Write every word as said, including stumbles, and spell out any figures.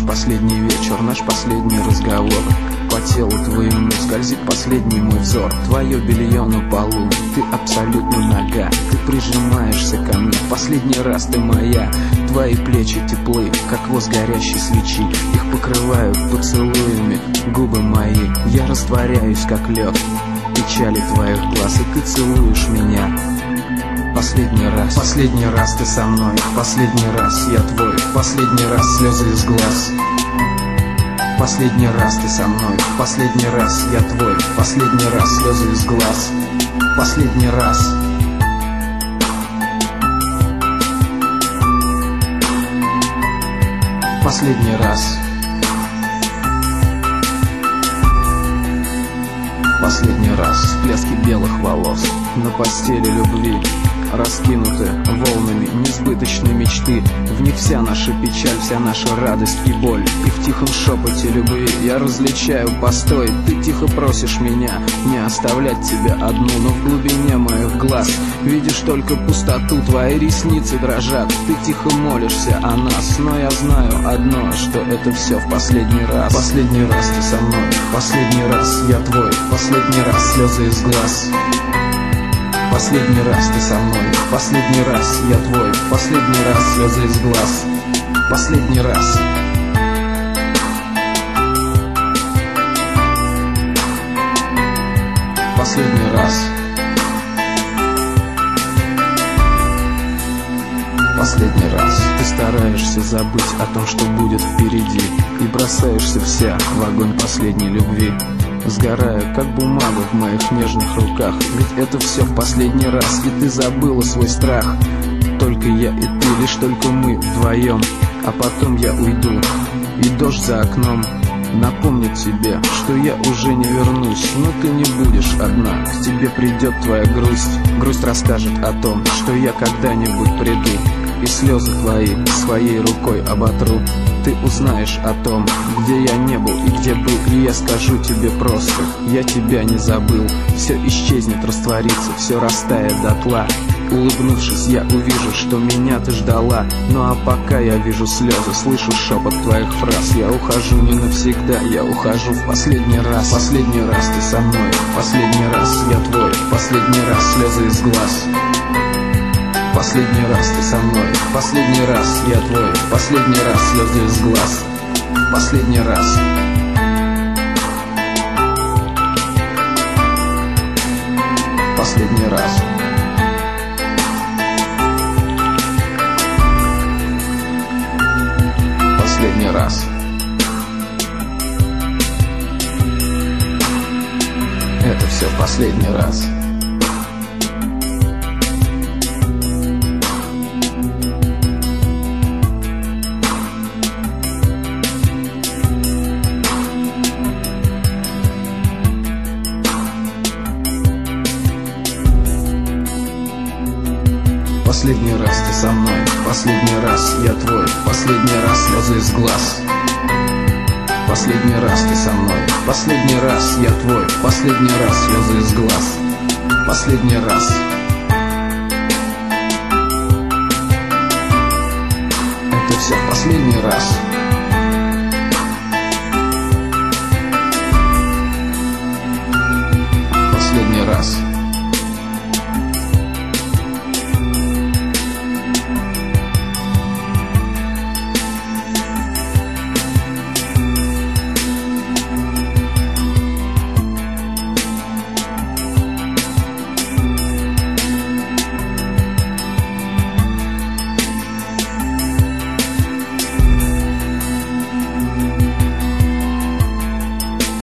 последний вечер, наш последний разговор. По телу твоему скользит последний мой взор. Твое белье на полу, ты абсолютно нага. Ты прижимаешься ко мне, последний раз ты моя. Твои плечи теплы, как воск горящей свечи. Их покрывают поцелуями губы мои. Я растворяюсь, как лед в печали твоих глаз, и ты целуешь меня. Последний раз, последний раз ты со мной, последний раз я твой, последний раз слезы из глаз. Последний раз ты со мной, последний раз я твой, последний раз слезы из глаз. Последний раз. Последний раз. Последний раз. Всплески белых волос на постели любви, раскинуты волнами несбыточной мечты. В них вся наша печаль, вся наша радость и боль. И в тихом шепоте любви я различаю постой. Ты тихо просишь меня не оставлять тебя одну, но в глубине моих глаз видишь только пустоту. Твои ресницы дрожат, ты тихо молишься о нас, но я знаю одно, что это все в последний раз. Последний раз ты со мной, последний раз я твой, последний раз слезы из глаз. Последний раз ты со мной, последний раз я твой, последний раз слезы из глаз. Последний раз. Последний раз. Последний раз. Ты стараешься забыть о том, что будет впереди, и бросаешься вся в огонь последней любви, сгорая, как бумага в моих нежных руках. Ведь это все в последний раз, и ты забыла свой страх. Только я и ты, лишь только мы вдвоем. А потом я уйду, и дождь за окном напомнит тебе, что я уже не вернусь. Но ты не будешь одна, к тебе придет твоя грусть. Грусть расскажет о том, что я когда-нибудь приду, и слезы твои своей рукой оботру. Ты узнаешь о том, где я не был и где был, и я скажу тебе просто: я тебя не забыл. Все исчезнет, растворится, все растает дотла. Улыбнувшись, я увижу, что меня ты ждала. Ну а пока я вижу слезы, слышу шепот твоих фраз. Я ухожу не навсегда, я ухожу в последний раз. Последний раз ты со мной, последний раз я твой, последний раз слезы из глаз. Последний раз ты со мной, последний раз я твой, последний раз слезы из глаз. Последний раз. Последний раз. Последний раз. Это все в последний раз. Последний раз ты со мной, последний раз я твой, последний раз слезы из глаз. Последний раз ты со мной, последний раз я твой, последний раз слезы из глаз. Последний раз.